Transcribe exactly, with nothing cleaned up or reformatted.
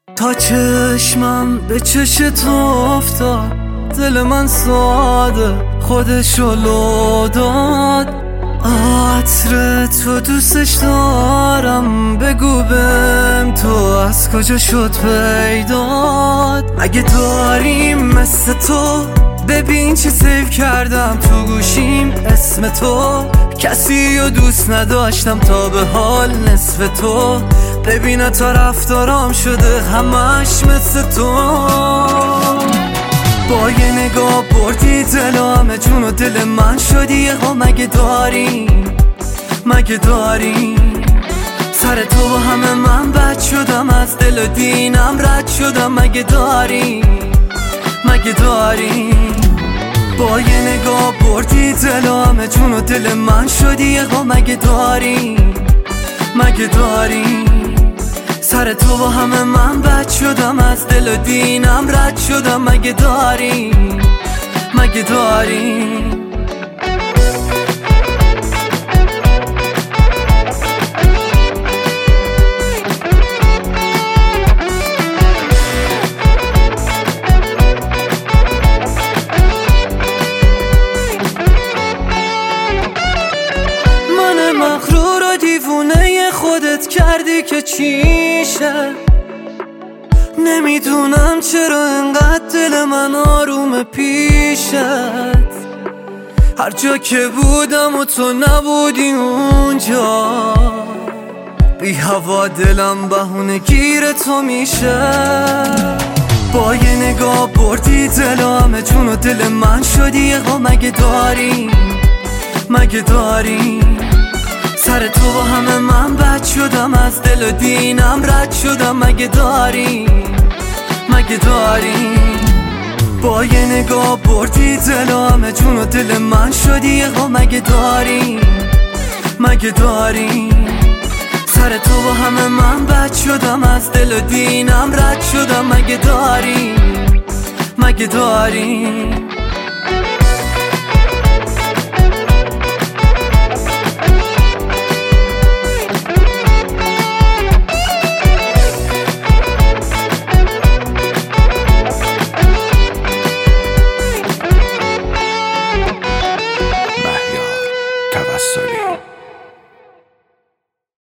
تا چشمم به چش تو افتاد، دل من ساده خودشو لو داد. عطر تو دوستش دارم، بگو بهم تو از کجا شد پیدات. اگه داریم مثل تو ببین چه سیو کردم تو گوشیم اسم تو. کسی رو دوست نداشتم تا به حال نصف تو. ببین تا رفتارام شده همش مثل تو. با یه نگاه بردی دل و همه جون و دل من شدی. ها مگه داریم مگه داریم سر تو با همه من بد شدم، از دل و دینم رد شدم. مگه داریم مگه داریم با یه نگاه بردی دل و همه جون و دل من شدی. ها مگه داریم مگه داریم سر تو با همه من بد شدم، از دل و دینم رد شدم. مگه داریم مگه داریم من مغرور و دیوونه خودت کردی که چیشه. نمیدونم چرا انقدر دل من آروم پیشت. هر جا که بودم و تو نبودی اونجا، بی هوا دلم بهونه گیر تو میشه. با یه نگاه بردی دل و همه جون و دل من شدی. ها مگه داریم مگه داریم سر تو با همه من بد شدم، از دل و دینم رد شدم. مگه داریم مگه داریم با یه نگاه بردی دل و همه جون و دل من شدی. ها مگه داریم مگه داریم سر تو با همه من بد شدم، از دل و دینم رد شدم. مگه داریم مگه داریم